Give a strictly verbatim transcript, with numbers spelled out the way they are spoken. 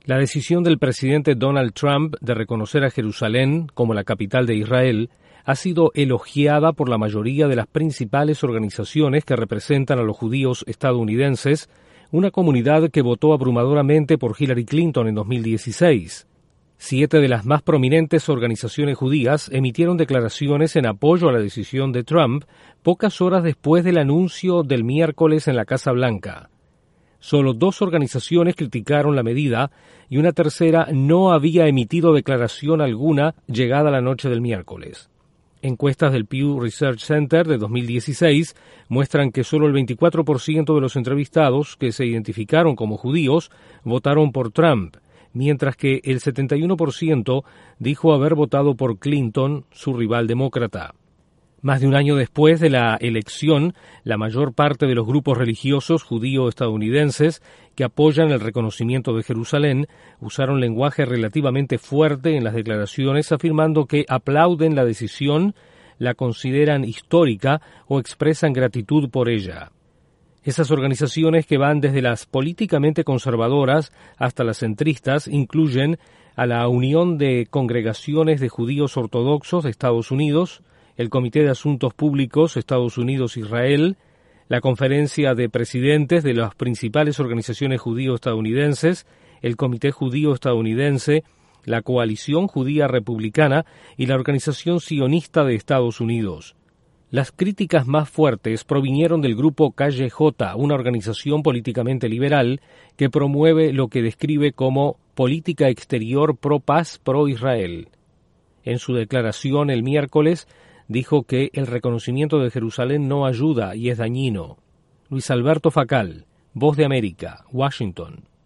La decisión del presidente Donald Trump de reconocer a Jerusalén como la capital de Israel ha sido elogiada por la mayoría de las principales organizaciones que representan a los judíos estadounidenses, una comunidad que votó abrumadoramente por Hillary Clinton en dos mil dieciséis. Siete de las más prominentes organizaciones judías emitieron declaraciones en apoyo a la decisión de Trump pocas horas después del anuncio del miércoles en la Casa Blanca. Solo dos organizaciones criticaron la medida y una tercera no había emitido declaración alguna llegada la noche del miércoles. Encuestas del Pew Research Center de dos mil dieciséis muestran que solo el veinticuatro por ciento de los entrevistados que se identificaron como judíos votaron por Trump, mientras que el setenta y uno por ciento dijo haber votado por Clinton, su rival demócrata. Más de un año después de la elección, la mayor parte de los grupos religiosos judío-estadounidenses que apoyan el reconocimiento de Jerusalén usaron lenguaje relativamente fuerte en las declaraciones, afirmando que aplauden la decisión, la consideran histórica o expresan gratitud por ella. Esas organizaciones, que van desde las políticamente conservadoras hasta las centristas, incluyen a la Unión de Congregaciones de Judíos Ortodoxos de Estados Unidos, el Comité de Asuntos Públicos Estados Unidos-Israel, la Conferencia de Presidentes de las principales organizaciones judío-estadounidenses, el Comité Judío Estadounidense, la Coalición Judía Republicana y la Organización Sionista de Estados Unidos. Las críticas más fuertes provinieron del grupo Calle J, una organización políticamente liberal que promueve lo que describe como política exterior pro-paz, pro-Israel. En su declaración el miércoles, dijo que el reconocimiento de Jerusalén no ayuda y es dañino. Luis Alberto Facal, Voz de América, Washington.